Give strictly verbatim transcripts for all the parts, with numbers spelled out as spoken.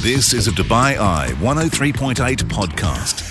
This is a Dubai Eye one oh three point eight podcast.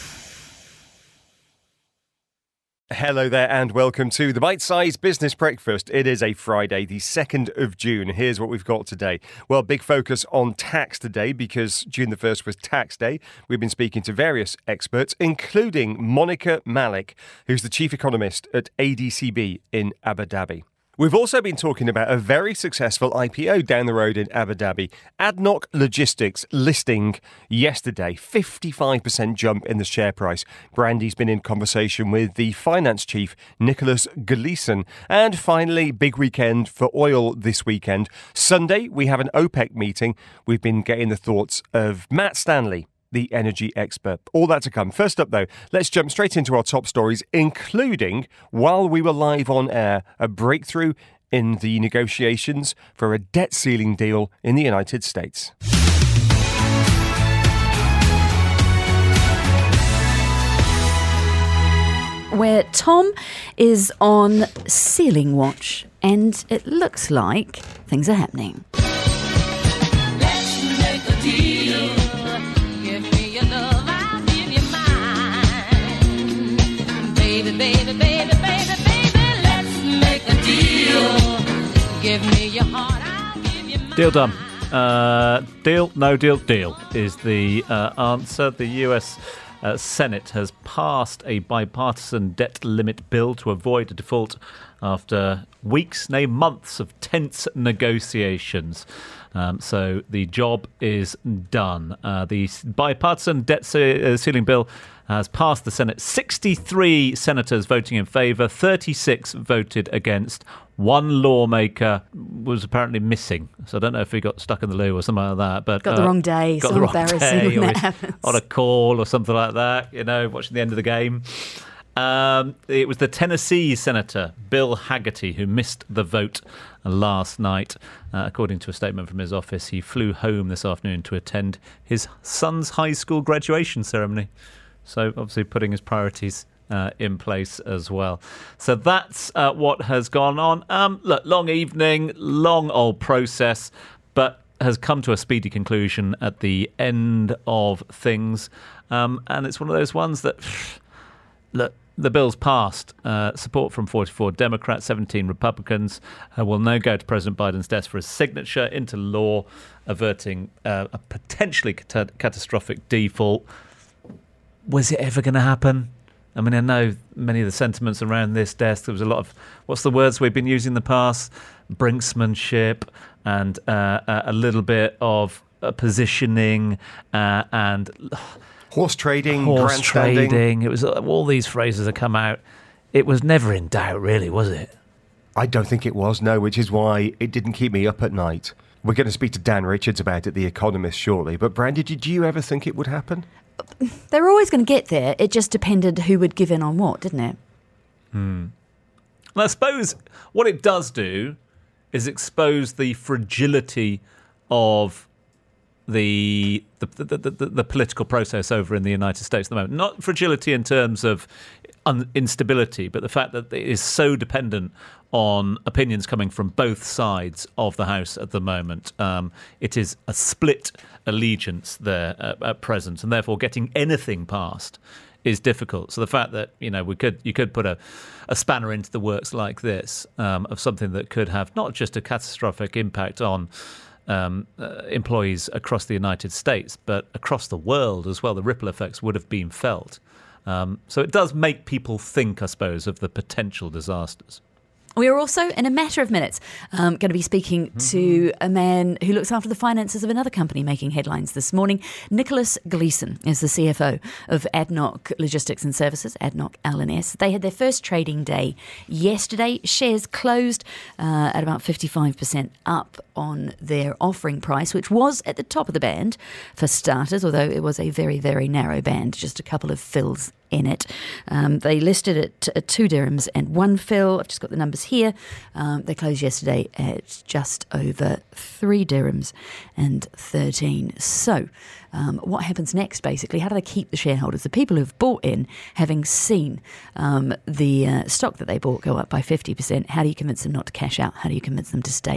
Hello there and welcome to the Bite Size Business Breakfast. It is a Friday, the second of June. Here's what we've got today. Well, big focus on tax today because June the first was tax day. We've been speaking to various experts, including Monica Malik, who's the chief economist at A D C B in Abu Dhabi. We've also been talking about a very successful I P O down the road in Abu Dhabi. ADNOC Logistics listing yesterday, fifty-five percent jump in the share price. Brandy's been in conversation with the finance chief, Nicholas Gleeson. And finally, big weekend for oil this weekend. Sunday, we have an OPEC meeting. We've been getting the thoughts of Matt Stanley, the energy expert. All that to come. First up, though, let's jump straight into our top stories, including, while we were live on air, a breakthrough in the negotiations for a debt ceiling deal in the United States. Where Tom is on ceiling watch, and it looks like things are happening. Let's make a deal. Baby, baby, baby, baby, baby, let's make a deal. Give me your heart, I'll give you mine. Deal done. Uh, deal, no deal, deal is the uh, answer. The U S uh, Senate has passed a bipartisan debt limit bill to avoid a default after weeks, nay months of tense negotiations. Um, so the job is done. Uh, the bipartisan debt ce- ceiling bill has passed the Senate. sixty-three senators voting in favour, thirty-six voted against. One lawmaker was apparently missing. So I don't know if he got stuck in the loo or something like that. But Got the uh, wrong day. got So the wrong embarrassing day, when or that he's happens. on a call or something like that, you know, watching the end of the game. Um, it was the Tennessee Senator, Bill Hagerty, who missed the vote last night. Uh, according to a statement from his office, he flew home this afternoon to attend his son's high school graduation ceremony. So obviously putting his priorities uh, in place as well. So that's uh, what has gone on. Um, look, long evening, long old process, but has come to a speedy conclusion at the end of things. Um, and it's one of those ones that, look, the bill's passed. Uh, support from forty-four Democrats, seventeen Republicans uh, will now go to President Biden's desk for his signature into law, averting uh, a potentially cat- catastrophic default. Was it ever going to happen? I mean, I know many of the sentiments around this desk. There was a lot of, what's the words we've been using in the past? Brinksmanship and uh, a little bit of uh, positioning uh, and... Horse trading, horse grandstanding. trading. It was all these phrases that come out. It was never in doubt, really, was it? I don't think it was, no, which is why it didn't keep me up at night. We're going to speak to Dan Richards about it, The Economist, shortly. But Brandy, did you ever think it would happen? They were always going to get there. It just depended who would give in on what, didn't it? Hmm. And I suppose what it does do is expose the fragility of the the, the, the the political process over in the United States at the moment. Not fragility in terms of un- instability, but the fact that it is so dependent on opinions coming from both sides of the House at the moment. Um, it is a split allegiance there at, at present, and therefore getting anything passed is difficult. So the fact that, you know, we could you could put a, a spanner into the works like this um, of something that could have not just a catastrophic impact on um, uh, employees across the United States, but across the world as well. The ripple effects would have been felt. Um, so it does make people think, I suppose, of the potential disasters. We are also, in a matter of minutes, um, going to be speaking mm-hmm. to a man who looks after the finances of another company making headlines this morning. Nicholas Gleeson is the C F O of ADNOC Logistics and Services, ADNOC L and S. They had their first trading day yesterday. Shares closed uh, at about fifty-five percent up on their offering price, which was at the top of the band for starters, although it was a very, very narrow band, just a couple of fills in it. Um, they listed it at two dirhams and one fill. I've just got the numbers here. Um, they closed yesterday at just over three dirhams and thirteen. So um, what happens next, basically? How do they keep the shareholders, the people who've bought in, having seen um, the uh, stock that they bought go up by fifty percent? How do you convince them not to cash out? How do you convince them to stay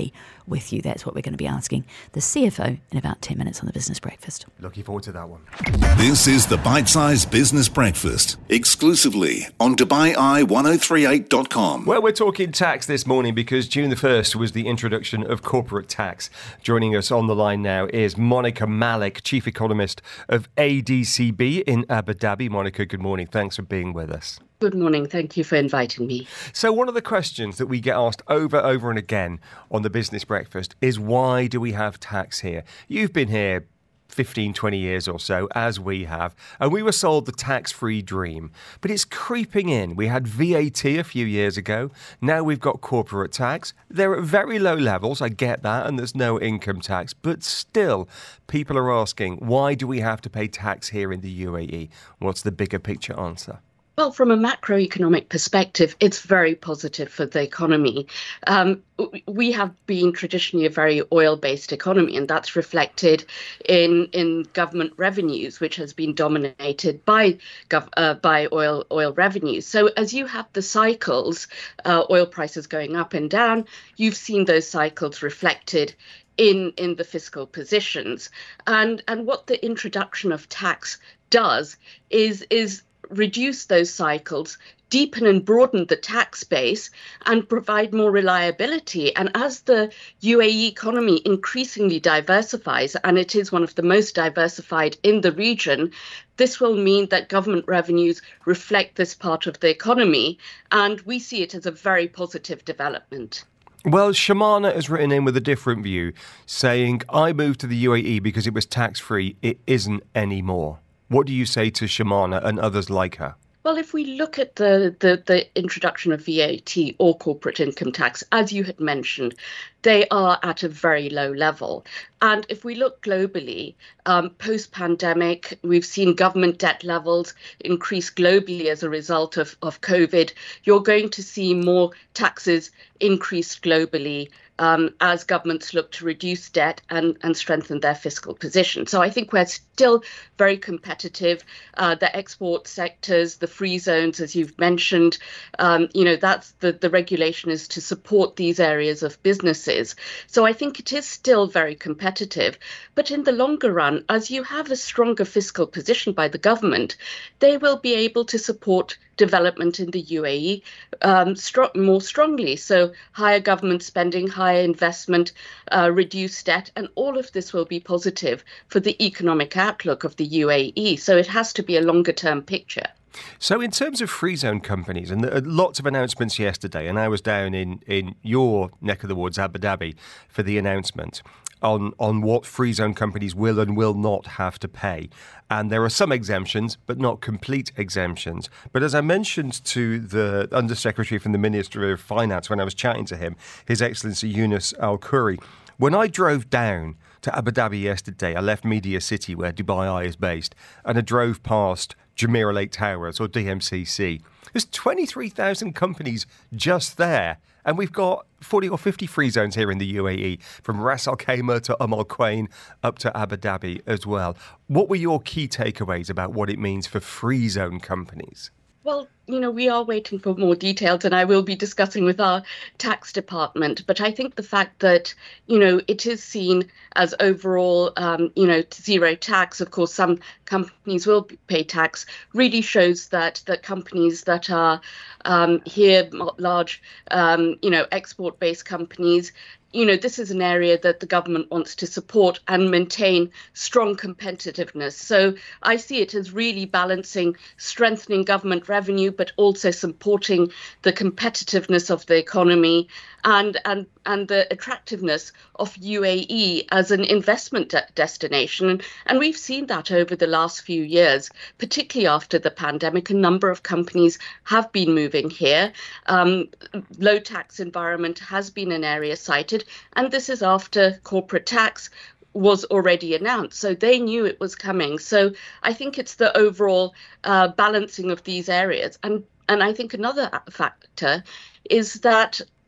with you? That's what we're going to be asking the C F O in about ten minutes on the Business Breakfast. Looking forward to that one. This is the Bite Size Business Breakfast, exclusively on Dubai Eye ten thirty-eight dot com. Well, we're talking tax this morning because June the first was the introduction of corporate tax. Joining us on the line now is Monica Malik, Chief Economist of A D C B in Abu Dhabi. Monica, good morning. Thanks for being with us. Good morning. Thank you for inviting me. So one of the questions that we get asked over, over and again on the Business Breakfast is, why do we have tax here? You've been here fifteen, twenty years or so, as we have, and we were sold the tax-free dream. But it's creeping in. We had V A T a few years ago. Now we've got corporate tax. They're at very low levels, I get that, and there's no income tax. But still, people are asking, why do we have to pay tax here in the U A E? What's the bigger picture answer? Well, from a macroeconomic perspective, it's very positive for the economy. Um, we have been traditionally a very oil-based economy, and that's reflected in in government revenues, which has been dominated by gov- uh, by oil oil revenues. So as you have the cycles, uh, oil prices going up and down, you've seen those cycles reflected in in the fiscal positions. And and what the introduction of tax does is is reduce those cycles, deepen and broaden the tax base, and provide more reliability. And as the U A E economy increasingly diversifies, and it is one of the most diversified in the region, this will mean that government revenues reflect this part of the economy, and we see it as a very positive development. Well, Shamana has written in with a different view, saying, I moved to the U A E because it was tax-free. It isn't anymore. What do you say to Shamana and others like her? Well, if we look at the, the, the introduction of V A T or corporate income tax, as you had mentioned, they are at a very low level. And if we look globally, um, post-pandemic, we've seen government debt levels increase globally as a result of, of COVID. You're going to see more taxes increased globally um, as governments look to reduce debt and, and strengthen their fiscal position. So I think we're still very competitive. Uh, the export sectors, the free zones, as you've mentioned, um, you know, that's the, the regulation is to support these areas of businesses. So I think it is still very competitive. But in the longer run, as you have a stronger fiscal position by the government, they will be able to support development in the U A E um, stro- more strongly. So higher government spending, higher investment, uh, reduced debt, and all of this will be positive for the economic outlook of the U A E. So it has to be a longer term picture. So in terms of free zone companies, and there are lots of announcements yesterday, and I was down in, in your neck of the woods, Abu Dhabi, for the announcement on, on what free zone companies will and will not have to pay. And there are some exemptions, but not complete exemptions. But as I mentioned to the Undersecretary from the Ministry of Finance when I was chatting to him, His Excellency Yunus Al Khoury, when I drove down to Abu Dhabi yesterday, I left Media City, where Dubai Eye is based, and I drove past Jumeirah Lake Towers, or D M C C. There's twenty-three thousand companies just there. And we've got forty or fifty free zones here in the U A E, from Ras Al Khaimah to Umm Al Quwain up to Abu Dhabi as well. What were your key takeaways about what it means for free zone companies? Well, you know, we are waiting for more details, and I will be discussing with our tax department. But I think the fact that, you know, it is seen as overall, um, you know, zero tax. Of course, some companies will pay tax, really shows that that companies that are um, here, large, um, you know, export-based companies, you know, this is an area that the government wants to support and maintain strong competitiveness. So I see it as really balancing, strengthening government revenue, but also supporting the competitiveness of the economy and and and the attractiveness of U A E as an investment de- destination. And we've seen that over the last few years, particularly after the pandemic. A number of companies have been moving here. Um, low tax environment has been an area cited, and this is after corporate tax was already announced. So they knew it was coming. So I think it's the overall uh, balancing of these areas. And, and I think another factor is that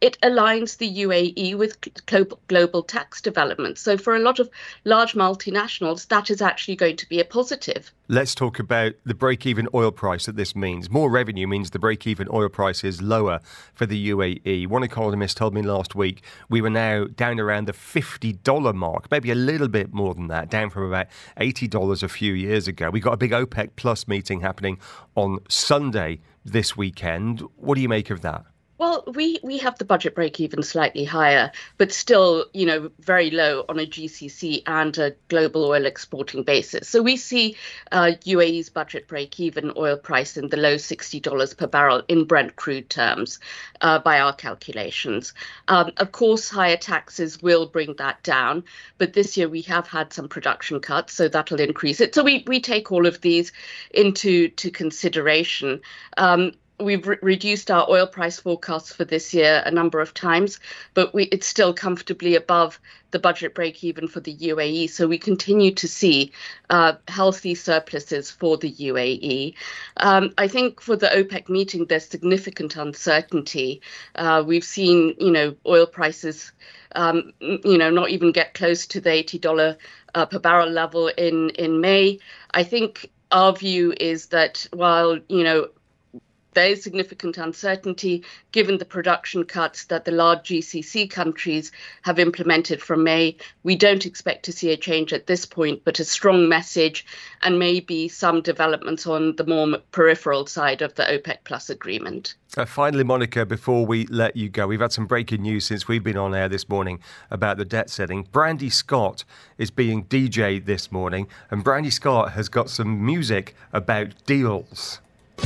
it aligns the U A E with global, global tax development. So for a lot of large multinationals, that is actually going to be a positive. Let's talk about the break-even oil price that this means. More revenue means the break-even oil price is lower for the U A E. One economist told me last week we were now down around the fifty dollars mark, maybe a little bit more than that, down from about eighty dollars a few years ago. We've got a big OPEC Plus meeting happening on Sunday this weekend. What do you make of that? Well, we, we have the budget break even slightly higher, but still, you know, very low on a G C C and a global oil exporting basis. So we see uh, U A E's budget break even oil price in the low sixty dollars per barrel in Brent crude terms uh, by our calculations. Um, of course, higher taxes will bring that down, but this year we have had some production cuts, so that'll increase it. So we, we take all of these into to consideration. Um, We've re- reduced our oil price forecasts for this year a number of times, but we, it's still comfortably above the budget break even for the U A E. So we continue to see uh, healthy surpluses for the U A E. Um, I think for the OPEC meeting, there's significant uncertainty. Uh, we've seen, you know, oil prices, um, you know, not even get close to the eighty dollars uh, per barrel level in, in May. I think our view is that while, you know, there is significant uncertainty given the production cuts that the large G C C countries have implemented from May. We don't expect to see a change at this point, but a strong message and maybe some developments on the more peripheral side of the OPEC Plus agreement. Uh, finally, Monica, before we let you go, we've had some breaking news since we've been on air this morning about the debt ceiling. Brandy Scott is being D J this morning, and Brandy Scott has got some music about deals.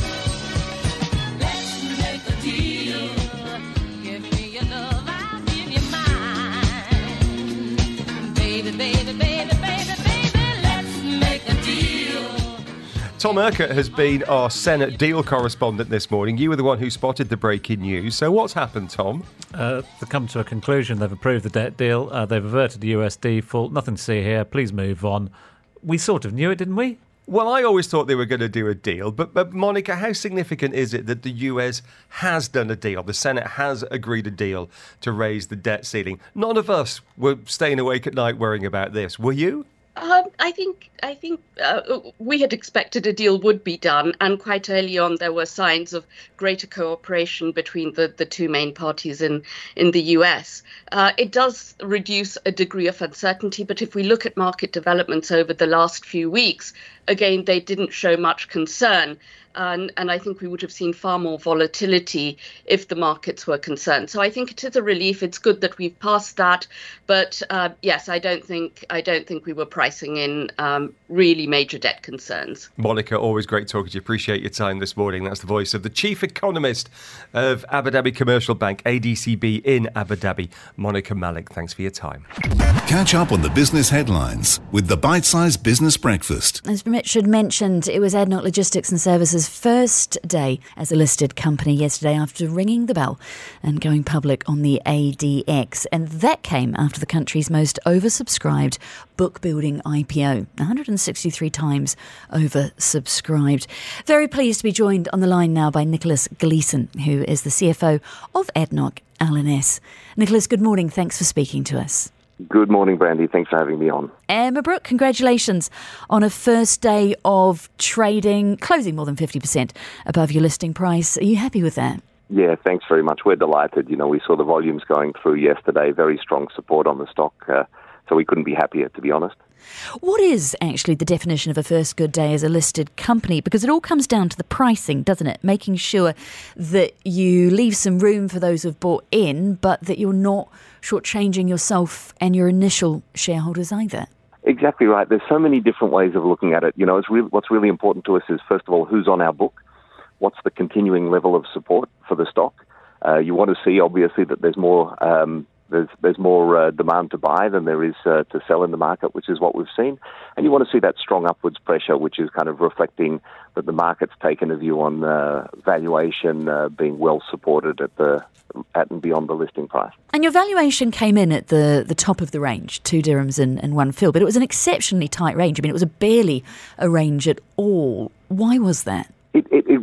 Tom Urquhart has been our Senate deal correspondent this morning. You were the one who spotted the breaking news. So what's happened, Tom? Uh, they've come to a conclusion. They've approved the debt deal. Uh, they've averted the U S default. Nothing to see here. Please move on. We sort of knew it, didn't we? Well, I always thought they were going to do a deal. But, but Monica, how significant is it that the U S has done a deal? The Senate has agreed a deal to raise the debt ceiling. None of us were staying awake at night worrying about this. Were you? Um, I think I think uh, we had expected a deal would be done, and quite early on there were signs of greater cooperation between the, the two main parties in, in the U S. Uh, it does reduce a degree of uncertainty, but if we look at market developments over the last few weeks, again, they didn't show much concern. And, and I think we would have seen far more volatility if the markets were concerned. So I think it is a relief. It's good that we've passed that. But uh, yes, I don't think I don't think we were pricing in um, really major debt concerns. Monica, always great talking to you. Appreciate your time this morning. That's the voice of the chief economist of Abu Dhabi Commercial Bank, A D C B in Abu Dhabi, Monica Malik. Thanks for your time. Catch up on the business headlines with the Bite Size Business Breakfast. As Richard mentioned, it was ADNOC Logistics and Services' first day as a listed company yesterday after ringing the bell and going public on the A D X. And that came after the country's most oversubscribed book-building I P O, one hundred sixty-three times oversubscribed. Very pleased to be joined on the line now by Nicholas Gleeson, who is the C F O of ADNOC L and S. Nicholas, good morning. Thanks for speaking to us. Good morning, Brandy. Thanks for having me on. Emma Brooke, congratulations on a first day of trading, closing more than fifty percent above your listing price. Are you happy with that? Yeah, thanks very much. We're delighted. You know, we saw the volumes going through yesterday, very strong support on the stock, uh, so we couldn't be happier, to be honest. What is actually the definition of a first good day as a listed company? Because it all comes down to the pricing, doesn't it? Making sure that you leave some room for those who've bought in, but that you're not shortchanging yourself and your initial shareholders either. Exactly right. There's so many different ways of looking at it. You know, it's really, what's really important to us is, first of all, who's on our book? What's the continuing level of support for the stock? Uh, you want to see, obviously, that there's more um, there's there's more uh, demand to buy than there is uh, to sell in the market, which is what we've seen. And you want to see that strong upwards pressure, which is kind of reflecting that the market's taken a view on uh, valuation uh, being well supported at the at and beyond the listing price. And your valuation came in at the, the top of the range, two dirhams and, and one fil, but it was an exceptionally tight range. I mean, it was a barely a range at all. Why was that? It, it, it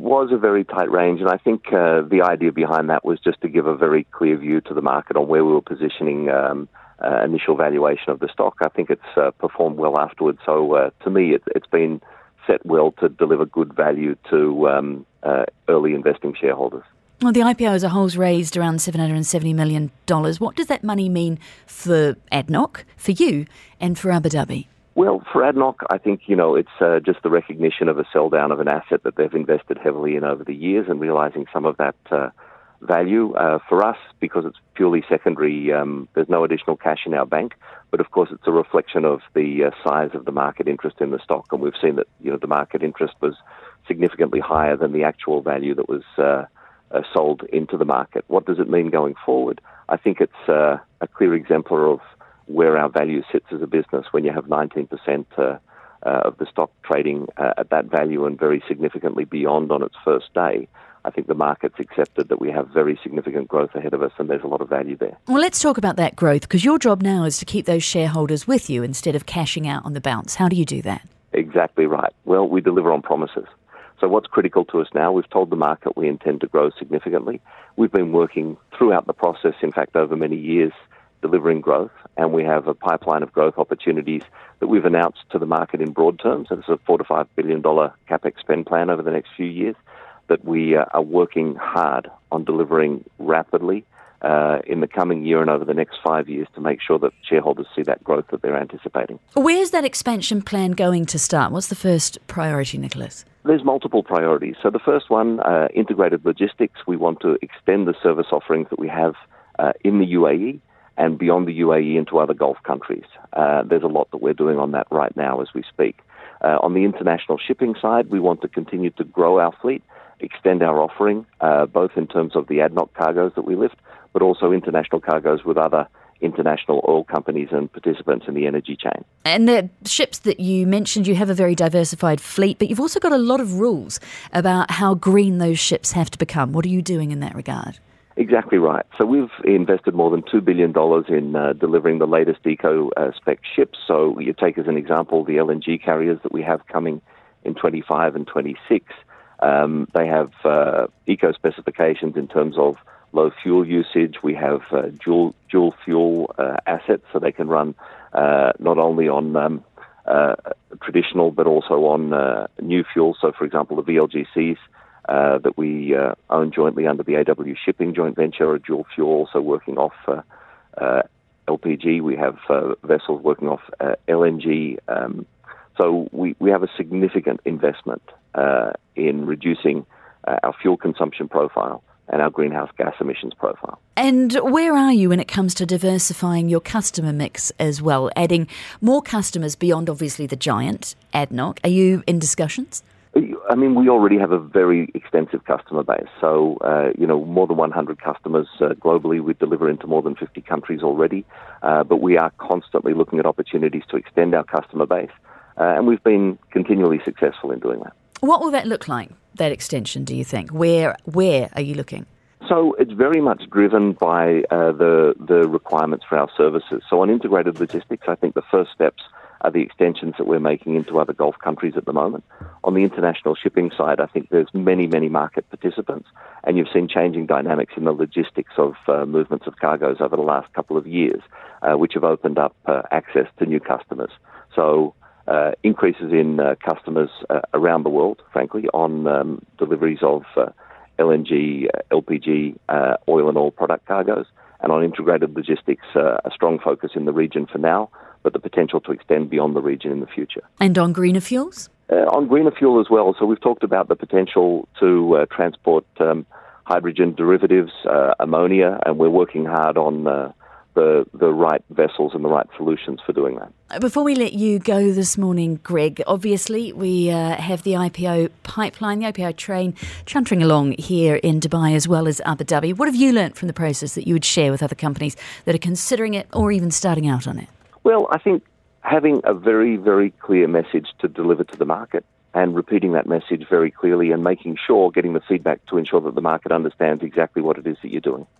was a very tight range, and I think uh, the idea behind that was just to give a very clear view to the market on where we were positioning um, uh, initial valuation of the stock. I think it's uh, performed well afterwards, so uh, to me it, it's been set well to deliver good value to um, uh, early investing shareholders. Well, the I P O as a whole's raised around seven hundred seventy million dollars. What does that money mean for A D N O C, for you, and for Abu Dhabi? Well, for A D N O C, I think, you know, it's uh, just the recognition of a sell down of an asset that they've invested heavily in over the years and realising some of that uh, value. Uh, for us, because it's purely secondary, um, there's no additional cash in our bank. But of course, it's a reflection of the uh, size of the market interest in the stock. And we've seen that, you know, the market interest was significantly higher than the actual value that was uh, uh, sold into the market. What does it mean going forward? I think it's uh, a clear exemplar of where our value sits as a business when you have nineteen percent uh, uh, of the stock trading uh, at that value and very significantly beyond on its first day. I think the market's accepted that we have very significant growth ahead of us and there's a lot of value there. Well, let's talk about that growth, because your job now is to keep those shareholders with you instead of cashing out on the bounce. How do you do that? Exactly right. Well, we deliver on promises. So what's critical to us now, we've told the market we intend to grow significantly. We've been working throughout the process, in fact, over many years, delivering growth, and we have a pipeline of growth opportunities that we've announced to the market in broad terms. It's a four to five billion dollar capex spend plan over the next few years that we uh, are working hard on delivering rapidly uh, in the coming year and over the next five years to make sure that shareholders see that growth that they're anticipating. Where's that expansion plan going to start? What's the first priority, Nicholas? There's multiple priorities. So the first one, uh, integrated logistics. We want to extend the service offerings that we have uh, in the U A E and beyond the U A E into other Gulf countries. Uh, there's a lot that we're doing on that right now as we speak. Uh, on the international shipping side, we want to continue to grow our fleet, extend our offering, uh, both in terms of the A D N O C cargoes that we lift, but also international cargoes with other international oil companies and participants in the energy chain. And the ships that you mentioned, you have a very diversified fleet, but you've also got a lot of rules about how green those ships have to become. What are you doing in that regard? Exactly right. So we've invested more than two billion dollars in uh, delivering the latest eco-spec uh, ships. So you take as an example the L N G carriers that we have coming in twenty-five and twenty-six. Um, they have uh, eco-specifications in terms of low fuel usage. We have uh, dual, dual fuel uh, assets, so they can run uh, not only on um, uh, traditional but also on uh, new fuel. So, for example, the V L G Cs Uh, that we uh, own jointly under the A W Shipping joint venture, a dual fuel, also working off uh, uh, L P G. We have uh, vessels working off uh, L N G. Um, so we, we have a significant investment uh, in reducing uh, our fuel consumption profile and our greenhouse gas emissions profile. And where are you when it comes to diversifying your customer mix as well, adding more customers beyond obviously the giant, A D N O C? Are you in discussions? I mean, we already have a very extensive customer base. So, uh, you know, more than one hundred customers uh, globally. We deliver into more than fifty countries already. Uh, but we are constantly looking at opportunities to extend our customer base. Uh, and we've been continually successful in doing that. What will that look like, that extension, do you think? Where where are you looking? So it's very much driven by uh, the, the requirements for our services. So on integrated logistics, I think the first steps are the extensions that we're making into other Gulf countries at the moment. On the international shipping side, I think there's many, many market participants, and you've seen changing dynamics in the logistics of uh, movements of cargoes over the last couple of years, uh, which have opened up uh, access to new customers. So uh, increases in uh, customers uh, around the world, frankly, on um, deliveries of uh, L N G, uh, L P G, uh, oil and oil product cargoes, and on integrated logistics, uh, a strong focus in the region for now, but the potential to extend beyond the region in the future. And on greener fuels? Uh, on greener fuel as well. So we've talked about the potential to uh, transport um, hydrogen derivatives, uh, ammonia, and we're working hard on uh, the the right vessels and the right solutions for doing that. Before we let you go this morning, Greg, obviously we uh, have the I P O pipeline, the I P O train chuntering along here in Dubai as well as Abu Dhabi. What have you learnt from the process that you would share with other companies that are considering it or even starting out on it? Well, I think having a very, very clear message to deliver to the market and repeating that message very clearly and making sure, getting the feedback to ensure that the market understands exactly what it is that you're doing.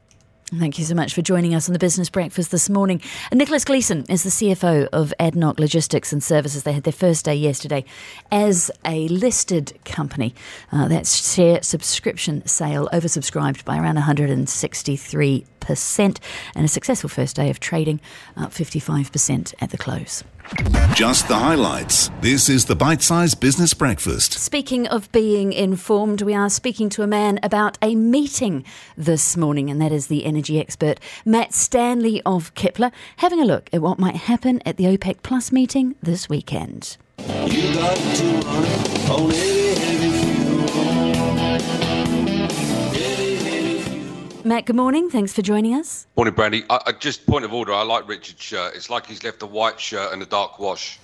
Thank you so much for joining us on the Business Breakfast this morning. Nicholas Gleeson is the C F O of A D N O C Logistics and Services. They had their first day yesterday as a listed company. Uh, that's share subscription sale oversubscribed by around one hundred sixty-three percent, and a successful first day of trading, up fifty-five percent at the close. Just the highlights. This is the Bite Size Business Breakfast. Speaking of being informed, we are speaking to a man about a meeting this morning, and that is the energy expert Matt Stanley of Kepler, having a look at what might happen at the OPEC Plus meeting this weekend. You got to run on heavy, heavy Matt, good morning. Thanks for joining us. Morning, Brandy. I, I, just point of order, I like Richard's shirt. It's like he's left a white shirt and a dark wash.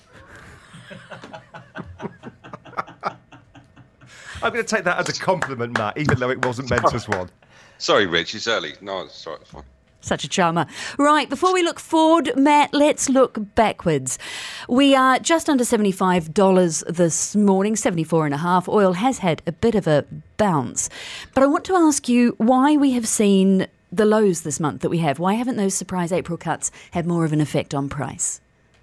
I'm going to take that as a compliment, Matt, even though it wasn't meant as one. Sorry, Rich, it's early. No, it's all right, it's fine. Such a charmer. Right, before we look forward, Matt, let's look backwards. We are just under seventy-five dollars this morning, seventy-four and a half. Oil has had a bit of a bounce. But I want to ask you why we have seen the lows this month that we have. Why haven't those surprise April cuts had more of an effect on price?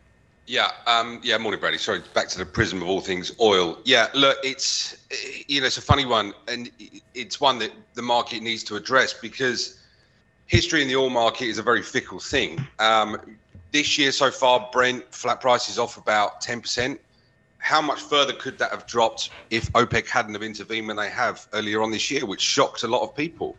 Yeah, um, yeah, morning, Brandy. Sorry, back to the prism of all things oil. Yeah, look, it's, you know, it's a funny one, and it's one that the market needs to address because history in the oil market is a very fickle thing. Um, this year so far, Brent flat price is off about ten percent. How much further could that have dropped if OPEC hadn't have intervened when they have earlier on this year, which shocked a lot of people?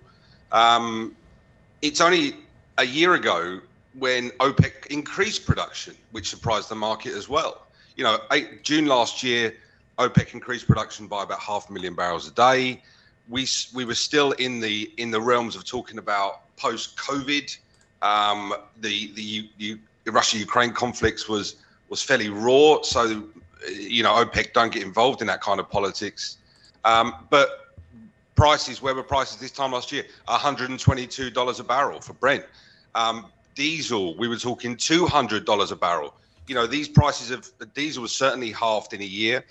Um, it's only a year ago when OPEC increased production, which surprised the market as well. You know, eight, June last year, OPEC increased production by about half a million barrels a day. We we were still in the in the realms of talking about post-COVID. Um, the the, the Russia-Ukraine conflict was was fairly raw, so you know OPEC don't get involved in that kind of politics. Um, but prices, where were prices this time last year? one hundred twenty-two dollars a barrel for Brent. Um, diesel, we were talking two hundred dollars a barrel. You know, these prices of diesel was certainly halved in a year.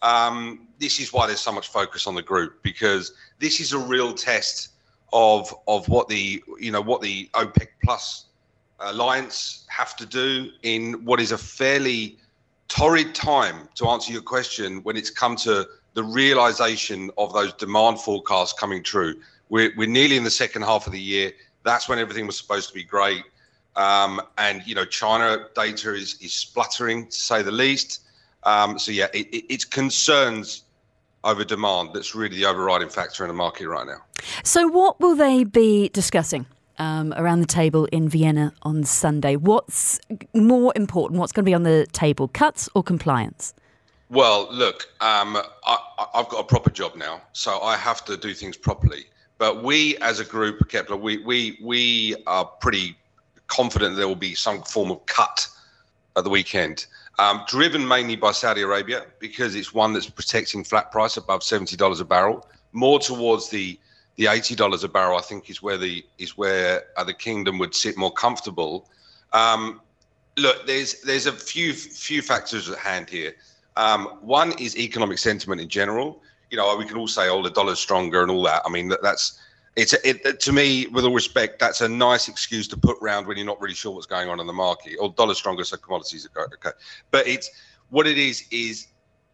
Um, this is why there's so much focus on the group, because this is a real test of of what the you know what the OPEC Plus alliance have to do in what is a fairly torrid time, to answer your question, when it's come to the realization of those demand forecasts coming true. We're we're nearly in the second half of the year. That's when everything was supposed to be great. Um, and you know, China data is is spluttering, to say the least. Um, so yeah, it, it, it's concerns over demand that's really the overriding factor in the market right now. So what will they be discussing um, around the table in Vienna on Sunday? What's more important? What's going to be on the table, cuts or compliance? Well, look, um, I, I've got a proper job now, so I have to do things properly. But we, as a group, Kepler, we we we are pretty confident there will be some form of cut at the weekend. Um, driven mainly by Saudi Arabia, because it's one that's protecting flat price above seventy dollars a barrel. More towards the the eighty dollars a barrel, I think, is where the is where uh, the kingdom would sit more comfortable. Um, look, there's there's a few few factors at hand here. Um, one is economic sentiment in general. You know, we can all say, "Oh, the dollar's stronger" and all that. I mean, that, that's it's a, it, to me, with all respect, that's a nice excuse to put round when you're not really sure what's going on in the market. Or dollar's stronger, so commodities are okay. But it's what it is is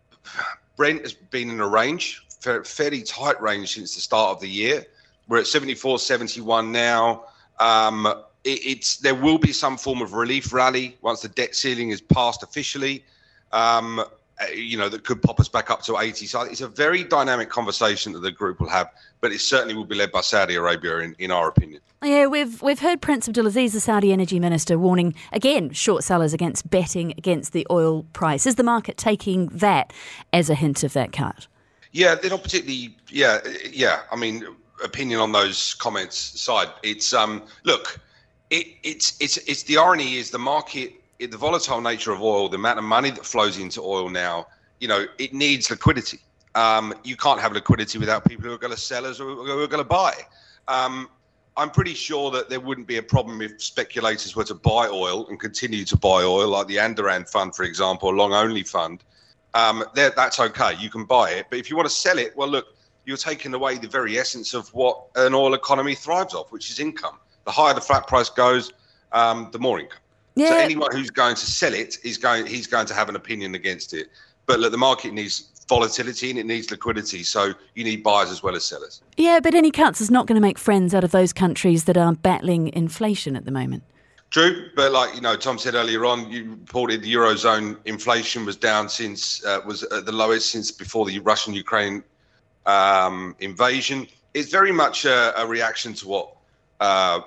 Brent has been in a range, fairly tight range since the start of the year. We're at seventy-four, seventy-one now. Um, it, it's there will be some form of relief rally once the debt ceiling is passed officially. Um, you know, that could pop us back up to eighty. So it's a very dynamic conversation that the group will have, but it certainly will be led by Saudi Arabia, in, in our opinion. Yeah, we've we've heard Prince Abdulaziz, the Saudi energy minister, warning again short sellers against betting against the oil price. Is the market taking that as a hint of that cut? Yeah, they're not particularly. Yeah, yeah. I mean, opinion on those comments aside, it's um. Look, it, it's it's it's the irony is the market. The volatile nature of oil, the amount of money that flows into oil now, you know, it needs liquidity. Um, you can't have liquidity without people who are going to sell us or who are going to buy. Um, I'm pretty sure that there wouldn't be a problem if speculators were to buy oil and continue to buy oil, like the Andoran Fund, for example, a long-only fund. Um, that's okay. You can buy it. But if you want to sell it, well, look, you're taking away the very essence of what an oil economy thrives off, which is income. The The higher the flat price goes, um, the more income. Yeah. So anyone who's going to sell it is going, he's going to have an opinion against it. But look, the market needs volatility and it needs liquidity. So you need buyers as well as sellers. Yeah, but any cuts is not going to make friends out of those countries that are battling inflation at the moment. True, but like, you know, Tom said earlier on, you reported the Eurozone inflation was down since, uh, was at the lowest since before the Russian-Ukraine um, invasion. It's very much a, a reaction to what uh,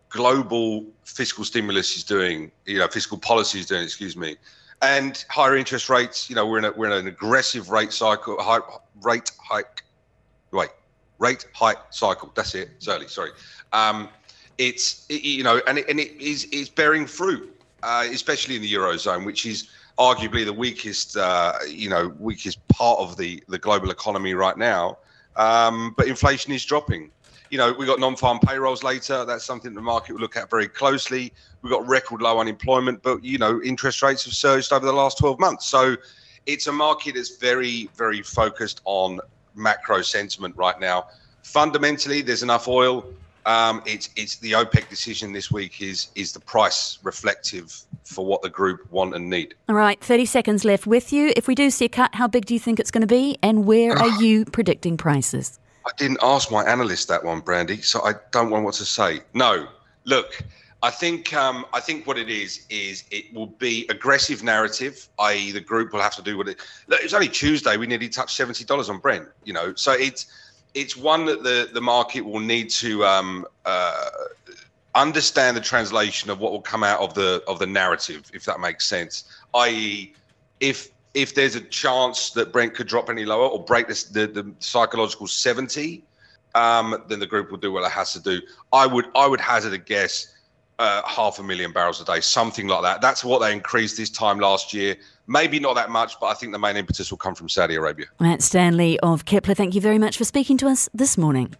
global fiscal stimulus is doing, you know, fiscal policy is doing, excuse me. And higher interest rates, you know, we're in a, we're in an aggressive rate cycle, high, rate hike, wait, rate hike cycle. That's it. It's early, sorry. Um, it's, it, you know, and it, and it is it's bearing fruit, uh, especially in the Eurozone, which is arguably the weakest, uh, you know, weakest part of the, the global economy right now. Um, but inflation is dropping. You know, we've got non-farm payrolls later. That's something the market will look at very closely. We've got record low unemployment, but, you know, interest rates have surged over the last twelve months. So it's a market that's very, very focused on macro sentiment right now. Fundamentally, there's enough oil. Um, it's it's the OPEC decision this week is is the price reflective for what the group want and need. All right, thirty seconds left with you. If we do see a cut, how big do you think it's going to be? And where are you predicting prices? I didn't ask my analyst that one, Brandy, so I don't know what to say. No, look, I think um, I think what it is is it will be aggressive narrative, that is, the group will have to do what it. Look, it's only Tuesday. We nearly touched seventy dollars on Brent. You know, so it's it's one that the the market will need to um, uh, understand the translation of what will come out of the of the narrative, if that makes sense. that is, if if there's a chance that Brent could drop any lower or break this, the, the psychological seventy, um, then the group will do what it has to do. I would I would hazard a guess, uh, half a million barrels a day, something like that. That's what they increased this time last year. Maybe not that much, but I think the main impetus will come from Saudi Arabia. Matt Stanley of Kepler, thank you very much for speaking to us this morning.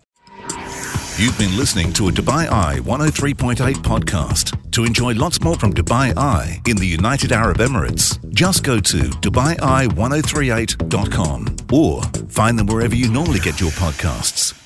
You've been listening to a Dubai Eye one oh three point eight podcast. To enjoy lots more from Dubai Eye in the United Arab Emirates, just go to dubai eye ten thirty-eight dot com or find them wherever you normally get your podcasts.